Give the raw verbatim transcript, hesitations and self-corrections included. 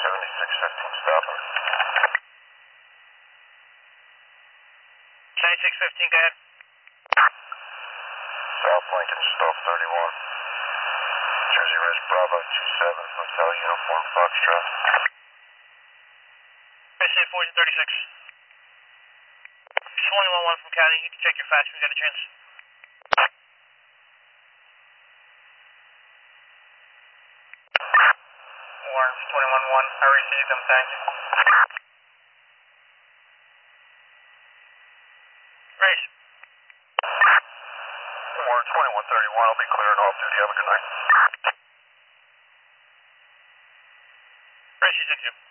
seventy-six fifteen stopping. seventy-six fifteen, go ahead. South Lincoln, stop thirty-one. Jersey Ridge, Bravo two seven, Hotel Uniform, Foxtrot. I say fourteen thirty-six. twenty-one one from County, you can check your fast when you got a chance. Warren twenty-one one, I received them, thank you. Race. Warren twenty-one thirty-one, I'll be clearing off duty. Have a good night. Race, you did you.